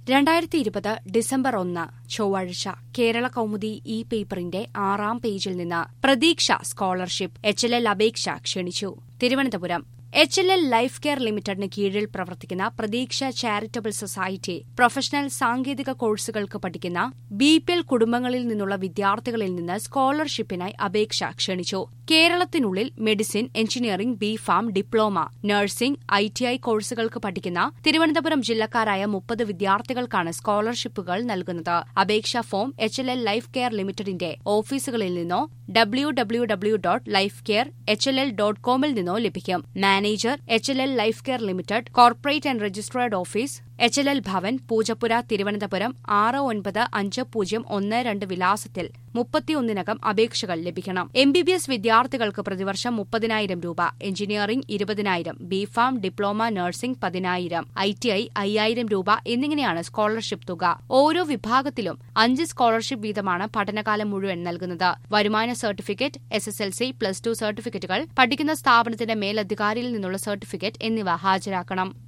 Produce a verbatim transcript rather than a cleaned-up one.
രണ്ടായിരത്തി ഇരുപത് ഡിസംബർ ഒന്ന് ചൊവ്വാഴ്ച കേരള കൗമുദി ഇ പേപ്പറിന്റെ ആറാം പേജിൽ നിന്ന് പ്രതീക്ഷ സ്കോളർഷിപ്പ് എച്ച് എൽ എൽ അപേക്ഷ ക്ഷണിച്ചു. Thiruvananthapuram H L L life care ലിമിറ്റഡിന് കീഴിൽ പ്രവർത്തിക്കുന്ന പ്രതീക്ഷ ചാരിറ്റബിൾ സൊസൈറ്റി പ്രൊഫഷണൽ സാങ്കേതിക കോഴ്സുകൾക്ക് പഠിക്കുന്ന ബി പി എൽ കുടുംബങ്ങളിൽ നിന്നുള്ള വിദ്യാർത്ഥികളിൽ നിന്ന് സ്കോളർഷിപ്പിനായി അപേക്ഷ ക്ഷണിച്ചു. കേരളത്തിനുള്ളിൽ medicine, engineering, B pharm, diploma, nursing, I T I കോഴ്സുകൾക്ക് പഠിക്കുന്ന തിരുവനന്തപുരം ജില്ലക്കാരായ മുപ്പത് വിദ്യാർത്ഥികൾക്കാണ് സ്കോളർഷിപ്പുകൾ നൽകുന്നത്. അപേക്ഷാ form H L L life care ലിമിറ്റഡിന്റെ ഓഫീസുകളിൽ നിന്നോ W W W dot life care H L L dot കോമിൽ നിന്നോ ലഭിക്കും. Manager H L L life care limited, corporate and registered office, H L L Bhavan, Poojappura, Thiruvananthapuram ആറ് ഒൻപത് അഞ്ച് പൂജ്യം ഒന്ന് രണ്ട് വിലാസത്തിൽ മുപ്പത്തിയൊന്നിനകം അപേക്ഷകൾ ലഭിക്കണം. എം ബി ബി എസ് വിദ്യാർത്ഥികൾക്ക് പ്രതിവർഷം മുപ്പതിനായിരം രൂപ, എഞ്ചിനീയറിംഗ് ഇരുപതിനായിരം, ബി ഫാം, ഡിപ്ലോമ, നഴ്സിംഗ് പതിനായിരം, ഐ ടി ഐ അയ്യായിരം രൂപ എന്നിങ്ങനെയാണ് സ്കോളർഷിപ്പ് തുക. ഓരോ വിഭാഗത്തിലും അഞ്ച് സ്കോളർഷിപ്പ് വീതമാണ് പഠനകാലം മുഴുവൻ നൽകുന്നത്. വരുമാന certificate, S S L C, plus two സർട്ടിഫിക്കറ്റുകൾ, പഠിക്കുന്ന സ്ഥാപനത്തിന്റെ മേലധികാരിയിൽ നിന്നുള്ള സർട്ടിഫിക്കറ്റ് എന്നിവ ഹാജരാക്കണം.